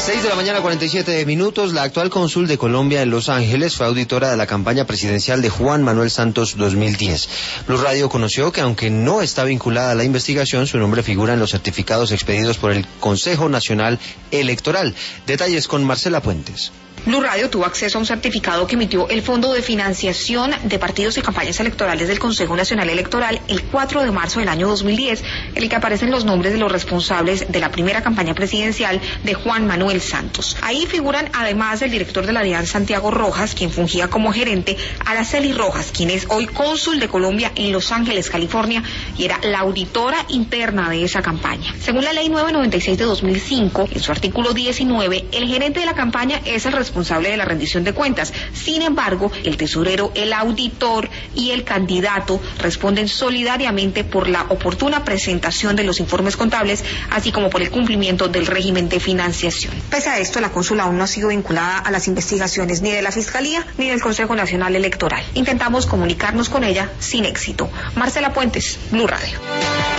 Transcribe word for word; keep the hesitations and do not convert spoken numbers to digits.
seis de la mañana, cuarenta y siete minutos. La actual cónsul de Colombia en Los Ángeles fue auditora de la campaña presidencial de Juan Manuel Santos dos mil diez. Blue Radio conoció que aunque no está vinculada a la investigación, su nombre figura en los certificados expedidos por el Consejo Nacional Electoral. Detalles con Marcela Puentes. Blue Radio tuvo acceso a un certificado que emitió el Fondo de Financiación de Partidos y Campañas Electorales del Consejo Nacional Electoral el cuatro de marzo del año dos mil diez, en el que aparecen los nombres de los responsables de la primera campaña presidencial de Juan Manuel Santos. Ahí figuran, además del director de la DIAN, Santiago Rojas, quien fungía como gerente, Araceli Rojas, quien es hoy cónsul de Colombia en Los Ángeles, California, y era la auditora interna de esa campaña. Según la Ley nueve noventa y seis de dos mil cinco, en su artículo diecinueve, el gerente de la campaña es el responsable responsable de la rendición de cuentas. Sin embargo, el tesorero, el auditor y el candidato responden solidariamente por la oportuna presentación de los informes contables, así como por el cumplimiento del régimen de financiación. Pese a esto, la cónsula aún no ha sido vinculada a las investigaciones ni de la Fiscalía ni del Consejo Nacional Electoral. Intentamos comunicarnos con ella sin éxito. Marcela Puentes, Blue Radio.